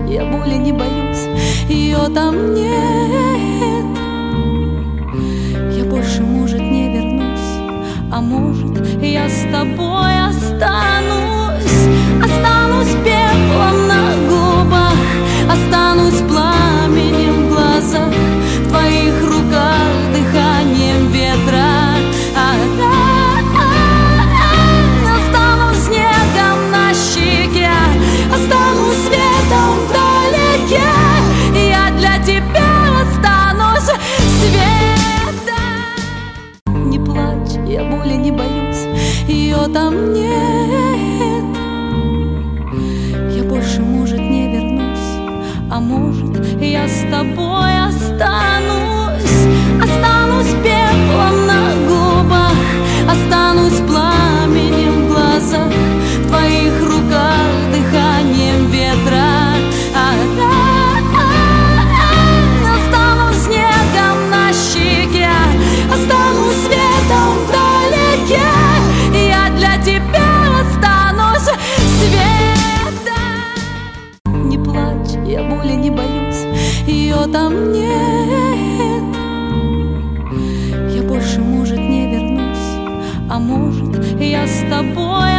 я боли не боюсь, ее там нет. Я больше, может, не вернусь, а может, я с тобой останусь. Останусь пеплом на губах, останусь пламенем в глазах, в твоих руках дыханием ветра. Останусь снегом на щеке, останусь светом вдалеке. Я для тебя останусь светом. Не плачь, я боли не боюсь, ее там нет. Я больше, может, не вернусь, а может, я с тобой останусь. Останусь пеплом на губах, останусь пламенем в глазах, в твоих руках дыханием ветра. Останусь снегом на щеке, останусь светом вдалеке. Я для тебя останусь светом. Не плачь, я боли не боюсь, ее там нет. Я больше, может, не вернусь, а может, я с тобой